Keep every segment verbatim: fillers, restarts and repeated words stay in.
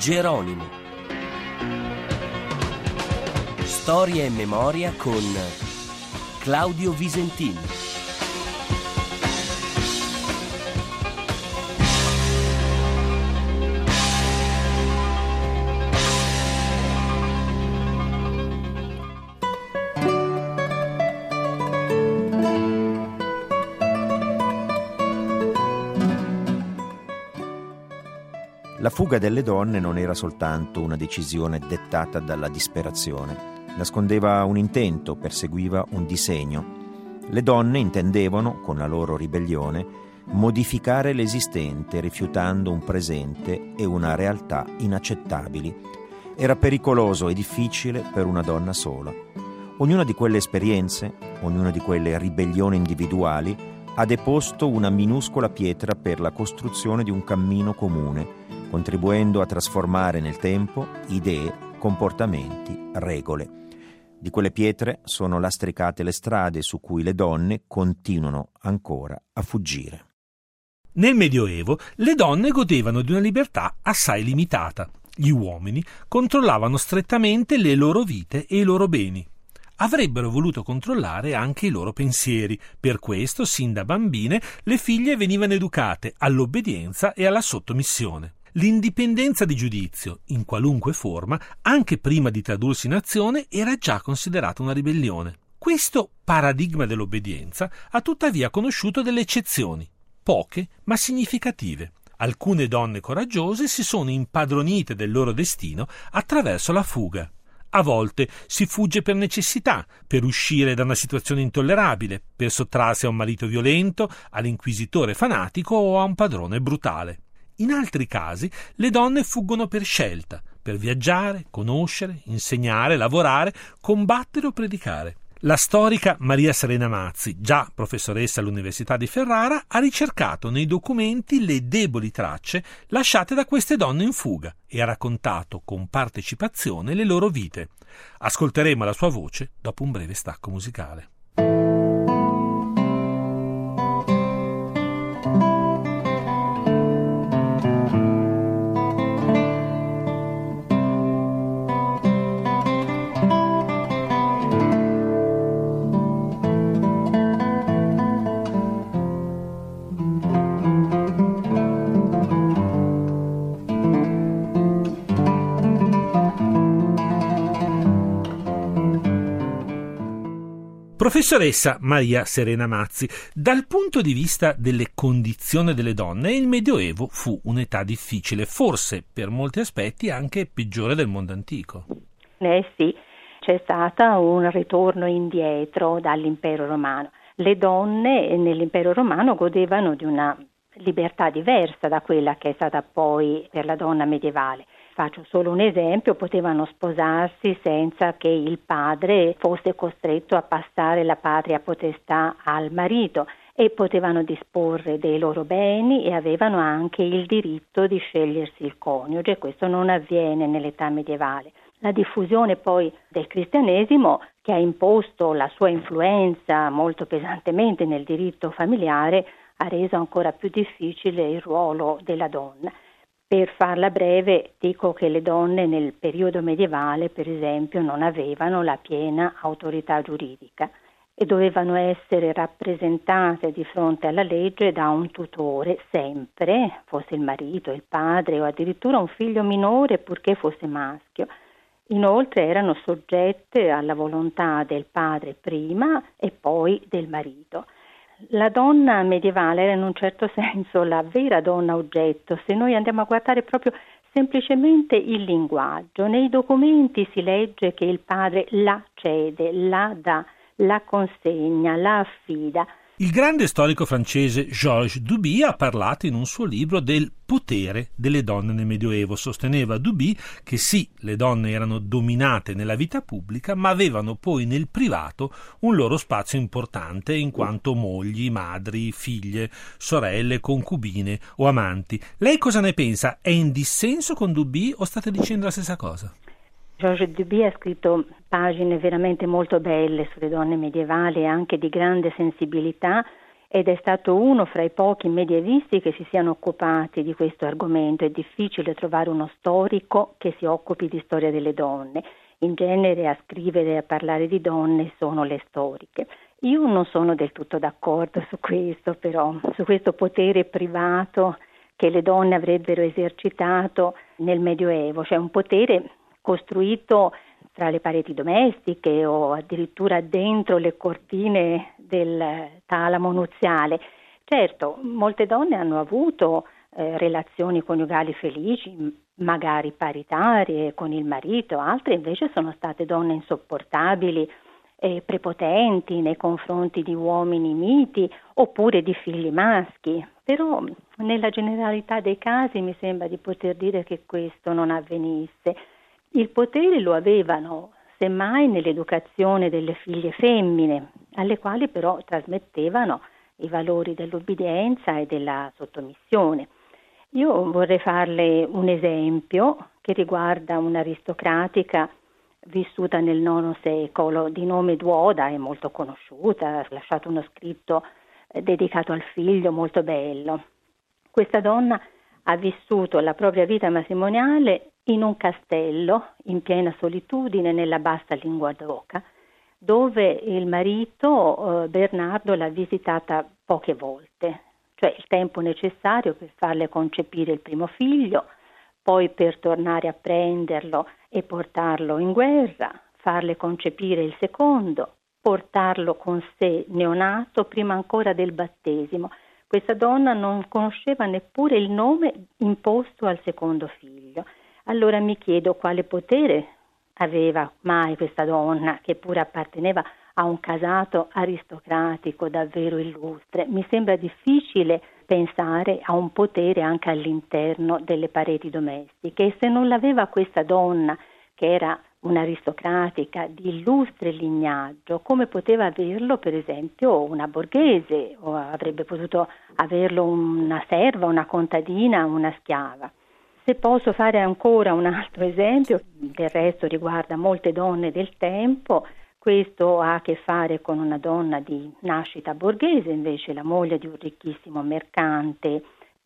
Geronimo. Storia e memoria con Claudio Visentini. La fuga delle donne non era soltanto una decisione dettata dalla disperazione, nascondeva un intento, perseguiva un disegno. Le donne intendevano, con la loro ribellione, modificare l'esistente, rifiutando un presente e una realtà inaccettabili. Era pericoloso e difficile per una donna sola. Ognuna di quelle esperienze, ognuna di quelle ribellioni individuali, ha deposto una minuscola pietra per la costruzione di un cammino comune, contribuendo a trasformare nel tempo idee, comportamenti, regole. Di quelle pietre sono lastricate le strade su cui le donne continuano ancora a fuggire. Nel Medioevo le donne godevano di una libertà assai limitata. Gli uomini controllavano strettamente le loro vite e i loro beni. Avrebbero voluto controllare anche i loro pensieri. Per questo, sin da bambine, le figlie venivano educate all'obbedienza e alla sottomissione. L'indipendenza di giudizio, in qualunque forma, anche prima di tradursi in azione, era già considerata una ribellione. Questo paradigma dell'obbedienza ha tuttavia conosciuto delle eccezioni, poche ma significative. Alcune donne coraggiose si sono impadronite del loro destino attraverso la fuga. A volte si fugge per necessità, per uscire da una situazione intollerabile, per sottrarsi a un marito violento, all'inquisitore fanatico o a un padrone brutale. In altri casi le donne fuggono per scelta, per viaggiare, conoscere, insegnare, lavorare, combattere o predicare. La storica Maria Serena Mazzi, già professoressa all'Università di Ferrara, ha ricercato nei documenti le deboli tracce lasciate da queste donne in fuga e ha raccontato con partecipazione le loro vite. Ascolteremo la sua voce dopo un breve stacco musicale. Professoressa Maria Serena Mazzi, dal punto di vista delle condizioni delle donne, il Medioevo fu un'età difficile, forse per molti aspetti anche peggiore del mondo antico. Eh sì, c'è stato un ritorno indietro dall'impero romano. Le donne nell'impero romano godevano di una libertà diversa da quella che è stata poi per la donna medievale. Faccio solo un esempio: potevano sposarsi senza che il padre fosse costretto a passare la patria potestà al marito e potevano disporre dei loro beni e avevano anche il diritto di scegliersi il coniuge. Questo non avviene nell'età medievale. La diffusione poi del cristianesimo, che ha imposto la sua influenza molto pesantemente nel diritto familiare, ha reso ancora più difficile il ruolo della donna. Per farla breve, dico che le donne nel periodo medievale, per esempio, non avevano la piena autorità giuridica e dovevano essere rappresentate di fronte alla legge da un tutore sempre, fosse il marito, il padre o addirittura un figlio minore purché fosse maschio. Inoltre erano soggette alla volontà del padre prima e poi del marito. La donna medievale era in un certo senso la vera donna oggetto. Se noi andiamo a guardare proprio semplicemente il linguaggio, nei documenti si legge che il padre la cede, la dà, la consegna, la affida. Il grande storico francese Georges Duby ha parlato in un suo libro del potere delle donne nel Medioevo. Sosteneva Duby che sì, le donne erano dominate nella vita pubblica, ma avevano poi nel privato un loro spazio importante in quanto mogli, madri, figlie, sorelle, concubine o amanti. Lei cosa ne pensa? È in dissenso con Duby o state dicendo la stessa cosa? Georges Duby ha scritto pagine veramente molto belle sulle donne medievali e anche di grande sensibilità, ed è stato uno fra i pochi medievisti che si siano occupati di questo argomento. È difficile trovare uno storico che si occupi di storia delle donne. In genere a scrivere e a parlare di donne sono le storiche. Io non sono del tutto d'accordo su questo, però, su questo potere privato che le donne avrebbero esercitato nel Medioevo, cioè un potere costruito tra le pareti domestiche o addirittura dentro le cortine del talamo nuziale. Certo, molte donne hanno avuto eh, relazioni coniugali felici, magari paritarie con il marito, altre invece sono state donne insopportabili e prepotenti nei confronti di uomini miti oppure di figli maschi. Però nella generalità dei casi mi sembra di poter dire che questo non avvenisse. Il potere lo avevano semmai nell'educazione delle figlie femmine, alle quali però trasmettevano i valori dell'obbedienza e della sottomissione. Io vorrei farle un esempio che riguarda un'aristocratica vissuta nel nono secolo, di nome Duoda, è molto conosciuta, ha lasciato uno scritto dedicato al figlio molto bello. Questa donna ha vissuto la propria vita matrimoniale in un castello in piena solitudine nella bassa Linguadoca, dove il marito eh, Bernardo l'ha visitata poche volte, cioè il tempo necessario per farle concepire il primo figlio, poi per tornare a prenderlo e portarlo in guerra, farle concepire il secondo, portarlo con sé neonato prima ancora del battesimo. Questa donna non conosceva neppure il nome imposto al secondo figlio. Allora mi chiedo quale potere aveva mai questa donna, che pure apparteneva a un casato aristocratico davvero illustre. Mi sembra difficile pensare a un potere anche all'interno delle pareti domestiche, e se non l'aveva questa donna, che era un'aristocratica di illustre lignaggio, come poteva averlo per esempio una borghese, o avrebbe potuto averlo una serva, una contadina, una schiava. Se posso fare ancora un altro esempio, del resto riguarda molte donne del tempo, questo ha a che fare con una donna di nascita borghese, invece la moglie di un ricchissimo mercante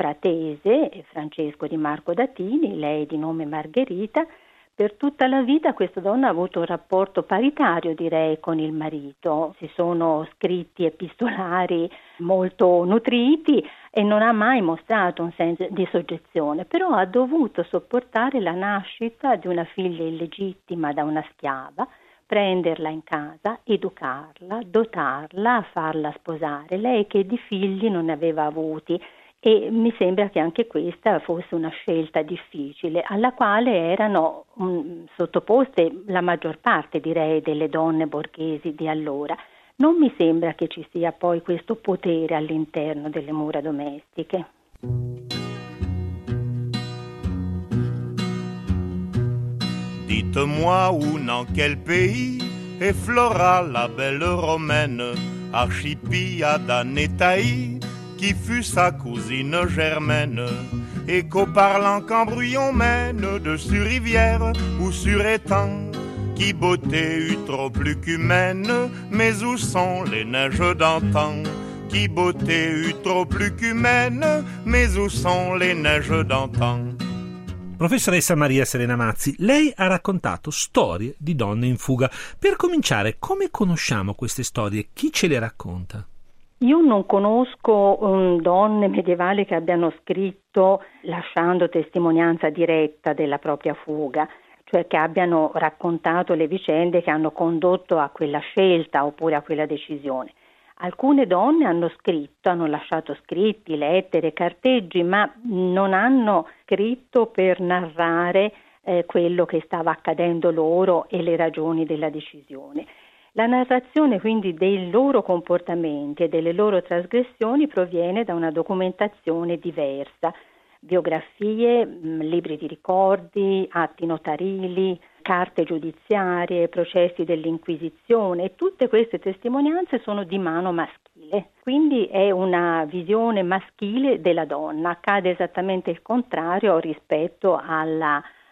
pratese, Francesco di Marco d'Atini, lei di nome Margherita. Per tutta la vita questa donna ha avuto un rapporto paritario, direi, con il marito. Si sono scritti epistolari molto nutriti e non ha mai mostrato un senso di soggezione, però ha dovuto sopportare la nascita di una figlia illegittima da una schiava, prenderla in casa, educarla, dotarla, farla sposare, lei che di figli non ne aveva avuti. E mi sembra che anche questa fosse una scelta difficile, alla quale erano um, sottoposte la maggior parte, direi, delle donne borghesi di allora. Non mi sembra che ci sia poi questo potere all'interno delle mura domestiche. Dites-moi où, dans quel pays est Flora, la belle romaine, Archipia d'Anetaï, qui fut sa cousine germaine, et qu'au parlant qu'embrouillon mène, de sur rivière ou sur étang, qui beauté eut trop plus qu'humaine, mais où sont les neiges d'antan? Qui beauté eut trop plus qu'humaine, mais où sont les neiges d'antan? Professoressa Maria Serena Mazzi, lei ha raccontato storie di donne in fuga. Per cominciare, come conosciamo queste storie? Chi ce le racconta? Io non conosco um, donne medievali che abbiano scritto lasciando testimonianza diretta della propria fuga, cioè che abbiano raccontato le vicende che hanno condotto a quella scelta oppure a quella decisione. Alcune donne hanno scritto, hanno lasciato scritti, lettere, carteggi, ma non hanno scritto per narrare eh, quello che stava accadendo loro e le ragioni della decisione. La narrazione quindi dei loro comportamenti e delle loro trasgressioni proviene da una documentazione diversa, biografie, libri di ricordi, atti notarili, carte giudiziarie, processi dell'Inquisizione, e tutte queste testimonianze sono di mano maschile. Quindi è una visione maschile della donna. Accade esattamente il contrario rispetto alla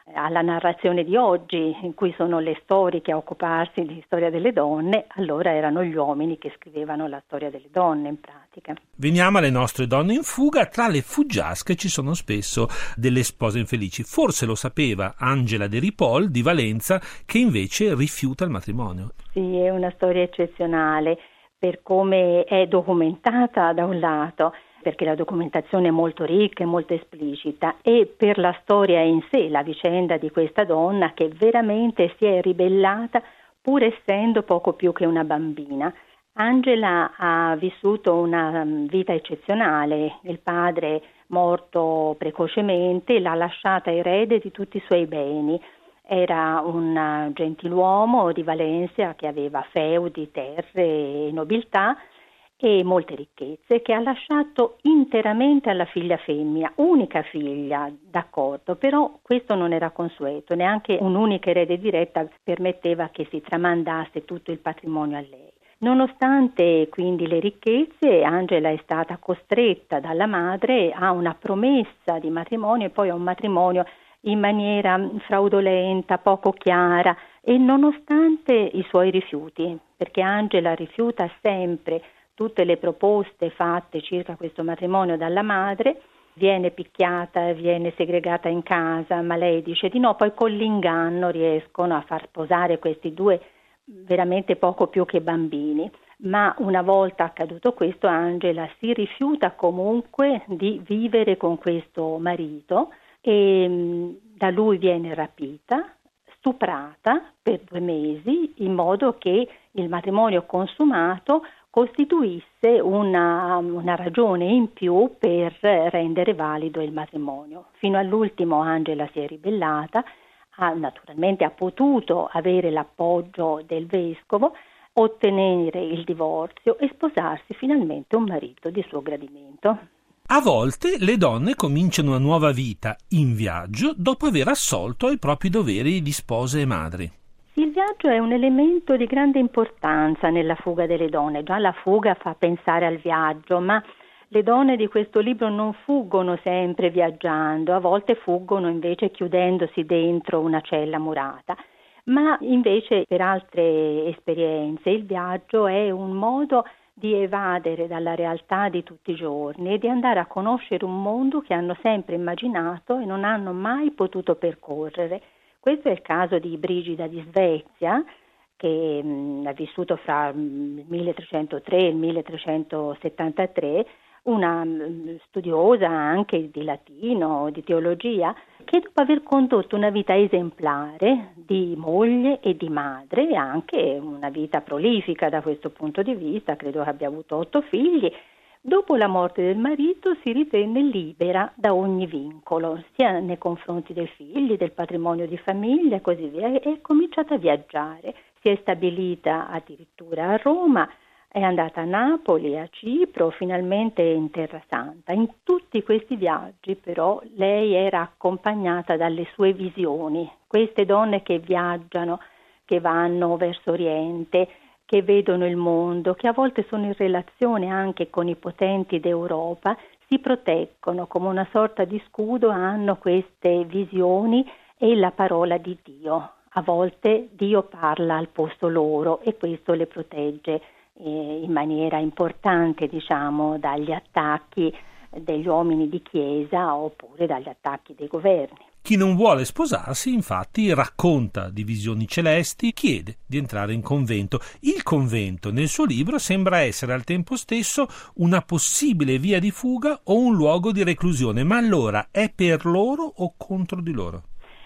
alla narrazione di oggi, in cui sono le storiche a occuparsi di storia delle donne, allora erano gli uomini che scrivevano la storia delle donne in pratica. Veniamo alle nostre donne in fuga. Tra le fuggiasche ci sono spesso delle spose infelici. Forse lo sapeva Angela de Ripoll di Valenza, che invece rifiuta il matrimonio. Sì, è una storia eccezionale per come è documentata da un lato, perché la documentazione è molto ricca e molto esplicita, e per la storia in sé, la vicenda di questa donna che veramente si è ribellata pur essendo poco più che una bambina. Angela ha vissuto una vita eccezionale, il padre morto precocemente l'ha lasciata erede di tutti i suoi beni. Era un gentiluomo di Valencia che aveva feudi, terre e nobiltà e molte ricchezze, che ha lasciato interamente alla figlia femmina, unica figlia, d'accordo, però questo non era consueto, neanche un'unica erede diretta permetteva che si tramandasse tutto il patrimonio a lei. Nonostante quindi le ricchezze, Angela è stata costretta dalla madre a una promessa di matrimonio e poi a un matrimonio in maniera fraudolenta, poco chiara, e nonostante i suoi rifiuti, perché Angela rifiuta sempre tutte le proposte fatte circa questo matrimonio dalla madre, viene picchiata, viene segregata in casa, ma lei dice di no, poi con l'inganno riescono a far sposare questi due veramente poco più che bambini. Ma una volta accaduto questo, Angela si rifiuta comunque di vivere con questo marito e mh, da lui viene rapita, stuprata per due mesi, in modo che il matrimonio consumato costituisse una, una ragione in più per rendere valido il matrimonio. Fino all'ultimo Angela si è ribellata, ha, naturalmente ha potuto avere l'appoggio del vescovo, ottenere il divorzio e sposarsi finalmente un marito di suo gradimento. A volte le donne cominciano una nuova vita in viaggio dopo aver assolto ai propri doveri di spose e madri. Il viaggio è un elemento di grande importanza nella fuga delle donne. Già la fuga fa pensare al viaggio, ma le donne di questo libro non fuggono sempre viaggiando, a volte fuggono invece chiudendosi dentro una cella murata. Ma invece per altre esperienze il viaggio è un modo di evadere dalla realtà di tutti i giorni e di andare a conoscere un mondo che hanno sempre immaginato e non hanno mai potuto percorrere. Questo è il caso di Brigida di Svezia, che mh, ha vissuto fra il milletrecentotre e il milletrecentosettantatré, una mh, studiosa anche di latino, di teologia, che dopo aver condotto una vita esemplare di moglie e di madre, e anche una vita prolifica da questo punto di vista, credo che abbia avuto otto figli, dopo la morte del marito si ritenne libera da ogni vincolo, sia nei confronti dei figli, del patrimonio di famiglia e così via, e è cominciata a viaggiare. Si è stabilita addirittura a Roma, è andata a Napoli, a Cipro, finalmente in Terra Santa. In tutti questi viaggi però lei era accompagnata dalle sue visioni, queste donne che viaggiano, che vanno verso Oriente, che vedono il mondo, che a volte sono in relazione anche con i potenti d'Europa, si proteggono come una sorta di scudo, hanno queste visioni e la parola di Dio. A volte Dio parla al posto loro e questo le protegge eh, in maniera importante, diciamo, dagli attacchi degli uomini di chiesa oppure dagli attacchi dei governi. Chi non vuole sposarsi, infatti, racconta di visioni celesti, chiede di entrare in convento. Il convento, nel suo libro, sembra essere al tempo stesso una possibile via di fuga o un luogo di reclusione. Ma allora è per loro o contro di loro?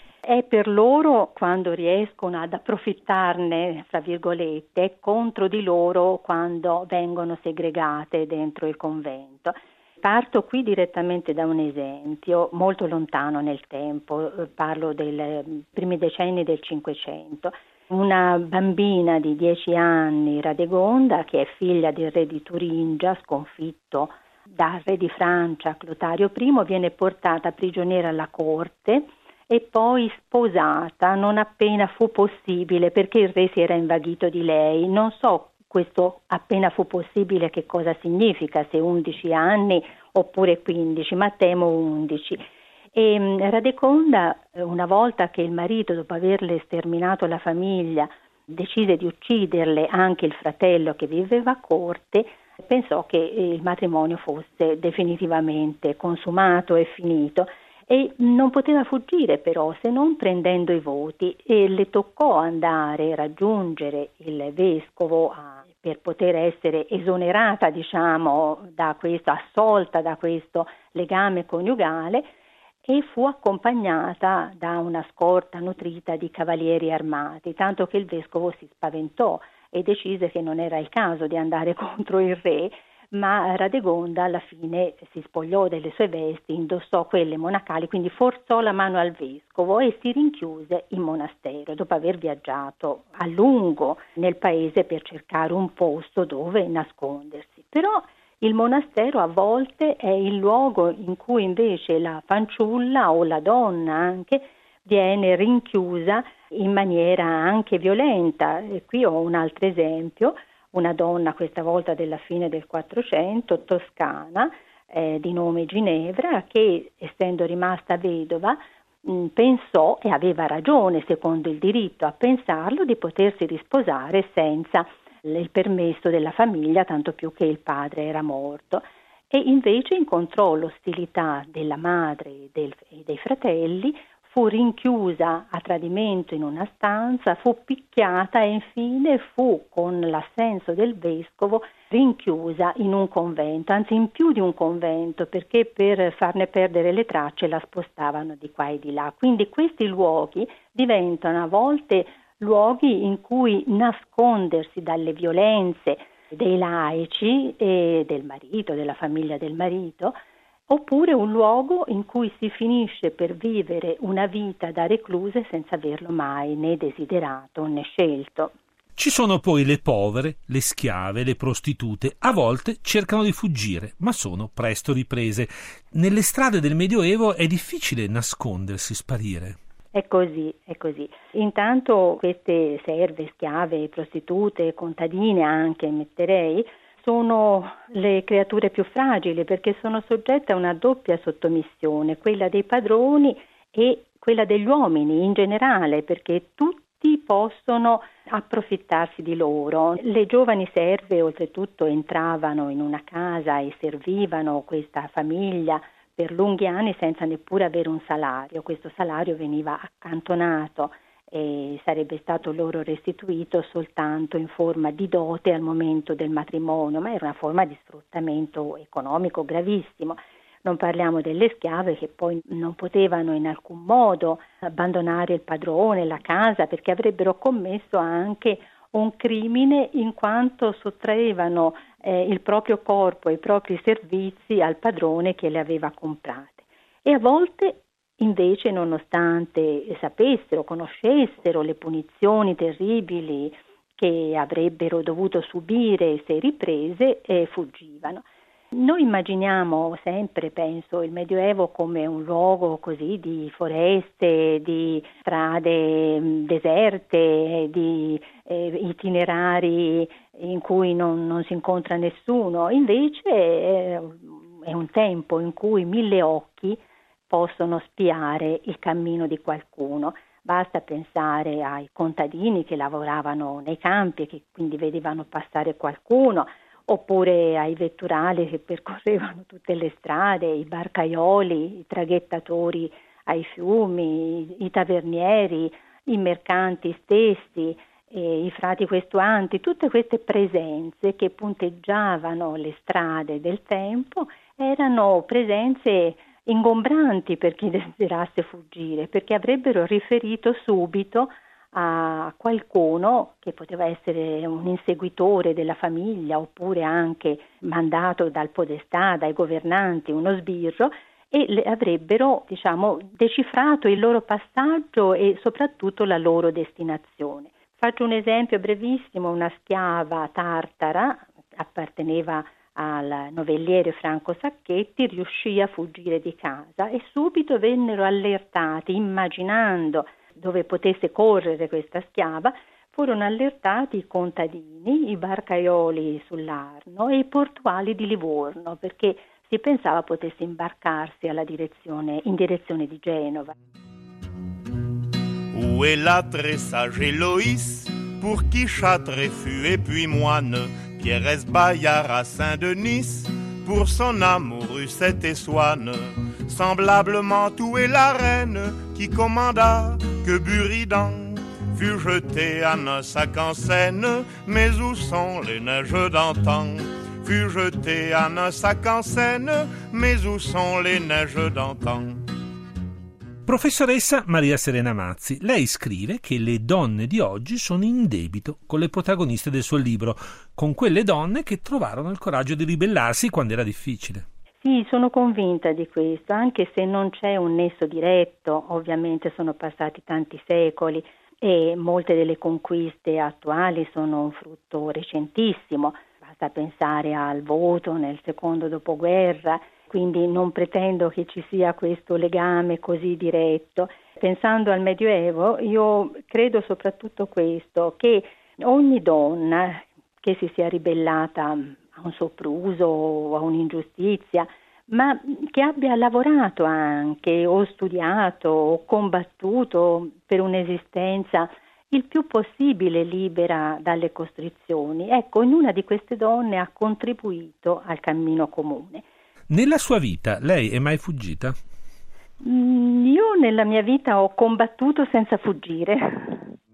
È per loro quando riescono ad approfittarne, fra virgolette, è contro di loro quando vengono segregate dentro il convento. Parto qui direttamente da un esempio molto lontano nel tempo, parlo dei primi decenni del Cinquecento. Una bambina di dieci anni, Radegonda, che è figlia del re di Turingia, sconfitto dal re di Francia Clotario I, viene portata prigioniera alla corte e poi sposata non appena fu possibile, perché il re si era invaghito di lei. Non so questo appena fu possibile che cosa significa, se undici anni oppure quindici, ma temo undici. E Radegonda, una volta che il marito, dopo averle sterminato la famiglia, decise di ucciderle anche il fratello che viveva a corte, pensò che il matrimonio fosse definitivamente consumato e finito e non poteva fuggire però se non prendendo i voti, e le toccò andare a raggiungere il vescovo a, per poter essere esonerata, diciamo, da questo, assolta da questo legame coniugale, e fu accompagnata da una scorta nutrita di cavalieri armati, tanto che il vescovo si spaventò e decise che non era il caso di andare contro il re, ma Radegonda alla fine si spogliò delle sue vesti, indossò quelle monacali, quindi forzò la mano al vescovo e si rinchiuse in monastero, dopo aver viaggiato a lungo nel paese per cercare un posto dove nascondersi. Però il monastero a volte è il luogo in cui invece la fanciulla o la donna anche viene rinchiusa in maniera anche violenta. E qui ho un altro esempio, una donna questa volta della fine del Quattrocento, toscana, eh, di nome Ginevra, che essendo rimasta vedova mh, pensò, e aveva ragione secondo il diritto a pensarlo, di potersi risposare senza il permesso della famiglia, tanto più che il padre era morto, e invece incontrò l'ostilità della madre e, del, e dei fratelli, fu rinchiusa a tradimento in una stanza, fu picchiata e infine fu, con l'assenso del vescovo, rinchiusa in un convento, anzi in più di un convento, perché per farne perdere le tracce la spostavano di qua e di là. Quindi questi luoghi diventano a volte luoghi in cui nascondersi dalle violenze dei laici e del marito, della famiglia del marito, oppure un luogo in cui si finisce per vivere una vita da recluse senza averlo mai né desiderato né scelto. Ci sono poi le povere, le schiave, le prostitute. A volte cercano di fuggire, ma sono presto riprese. Nelle strade del Medioevo è difficile nascondersi, sparire. È così, è così. Intanto queste serve, schiave, prostitute, contadine anche, metterei, sono le creature più fragili perché sono soggette a una doppia sottomissione, quella dei padroni e quella degli uomini in generale, perché tutti possono approfittarsi di loro. Le giovani serve oltretutto entravano in una casa e servivano questa famiglia per lunghi anni senza neppure avere un salario. Questo salario veniva accantonato e sarebbe stato loro restituito soltanto in forma di dote al momento del matrimonio, ma era una forma di sfruttamento economico gravissimo. Non parliamo delle schiave che poi non potevano in alcun modo abbandonare il padrone, la casa, perché avrebbero commesso anche un crimine in quanto sottraevano eh, il proprio corpo e i propri servizi al padrone che le aveva comprate. E a volte invece, nonostante sapessero, conoscessero le punizioni terribili che avrebbero dovuto subire se riprese, eh, fuggivano. Noi immaginiamo sempre, penso, il Medioevo come un luogo così di foreste, di strade deserte, di eh, itinerari in cui non, non si incontra nessuno. Invece eh, è un tempo in cui mille occhi possono spiare il cammino di qualcuno. Basta pensare ai contadini che lavoravano nei campi e che quindi vedevano passare qualcuno, oppure ai vetturali che percorrevano tutte le strade, i barcaioli, i traghettatori ai fiumi, i tavernieri, i mercanti stessi, eh, i frati questuanti, tutte queste presenze che punteggiavano le strade del tempo erano presenze ingombranti per chi desiderasse fuggire, perché avrebbero riferito subito a qualcuno che poteva essere un inseguitore della famiglia oppure anche mandato dal podestà, dai governanti, uno sbirro, e le avrebbero, diciamo, decifrato il loro passaggio e soprattutto la loro destinazione. Faccio un esempio brevissimo: una schiava tartara, apparteneva al novelliere Franco Sacchetti, riuscì a fuggire di casa e subito vennero allertati, immaginando dove potesse correre questa schiava, furono allertati i contadini, i barcaioli sull'Arno e i portuali di Livorno, perché si pensava potesse imbarcarsi alla direzione, in direzione di Genova. Où est la très sage Héloïse, pour qui Châtelet fut et puis moine, Pierre est Bayard à Saint-Denis, pour son amoureux c'était Swann. Semblablement où est la reine, qui commanda que Buridan fut jeté à un sac en Seine, mais où sont les neiges d'antan? Fut jeté à un sac en Seine, mais où sont les neiges d'antan? Professoressa Maria Serena Mazzi, lei scrive che le donne di oggi sono in debito con le protagoniste del suo libro, con quelle donne che trovarono il coraggio di ribellarsi quando era difficile. Sì, sono convinta di questo, anche se non c'è un nesso diretto, ovviamente sono passati tanti secoli e molte delle conquiste attuali sono un frutto recentissimo, basta pensare al voto nel secondo dopoguerra, quindi non pretendo che ci sia questo legame così diretto. Pensando al Medioevo, io credo soprattutto questo, che ogni donna che si sia ribellata a un sopruso o a un'ingiustizia, ma che abbia lavorato anche o studiato o combattuto per un'esistenza il più possibile libera dalle costrizioni, ecco, ognuna di queste donne ha contribuito al cammino comune. Nella sua vita lei è mai fuggita? Mm, io nella mia vita ho combattuto senza fuggire.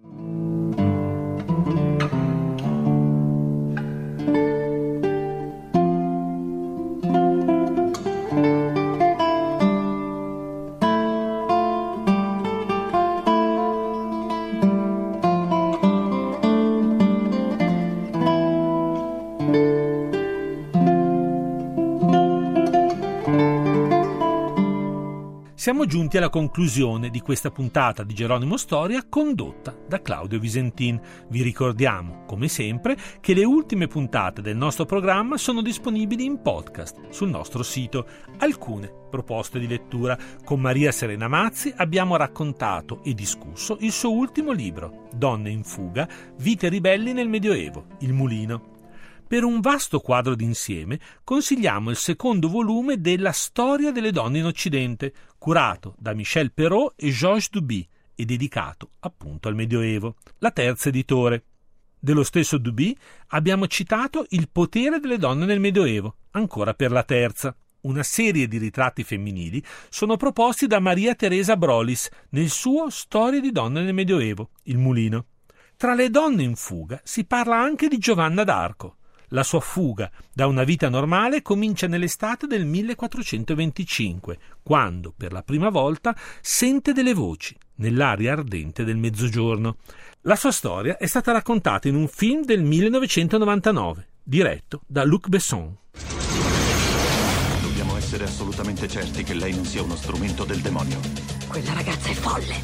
Siamo giunti alla conclusione di questa puntata di Geronimo Storia condotta da Claudio Visentin. Vi ricordiamo, come sempre, che le ultime puntate del nostro programma sono disponibili in podcast sul nostro sito. Alcune proposte di lettura. Con Maria Serena Mazzi abbiamo raccontato e discusso il suo ultimo libro, Donne in fuga, vite ribelli nel Medioevo, Il Mulino. Per un vasto quadro d'insieme consigliamo il secondo volume della Storia delle donne in Occidente, curato da Michel Perrault e Georges Duby e dedicato appunto al Medioevo. La terza editore. Dello stesso Duby abbiamo citato Il potere delle donne nel Medioevo, ancora per la terza. Una serie di ritratti femminili sono proposti da Maria Teresa Brolis nel suo Storie di donne nel Medioevo, Il Mulino. Tra le donne in fuga si parla anche di Giovanna d'Arco. La sua fuga da una vita normale comincia nell'estate del millequattrocentoventicinque, quando per la prima volta sente delle voci nell'aria ardente del mezzogiorno. La sua storia è stata raccontata in un film del millenovecentonovantanove, diretto da Luc Besson. Dobbiamo essere assolutamente certi che lei non sia uno strumento del demonio. Quella ragazza è folle.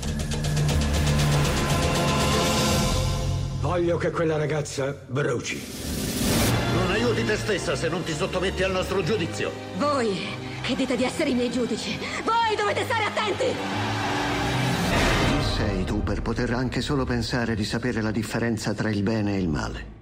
Voglio che quella ragazza bruci. Non aiuti te stessa se non ti sottometti al nostro giudizio. Voi, che dite di essere i miei giudici, voi dovete stare attenti! Chi sei tu per poter anche solo pensare di sapere la differenza tra il bene e il male?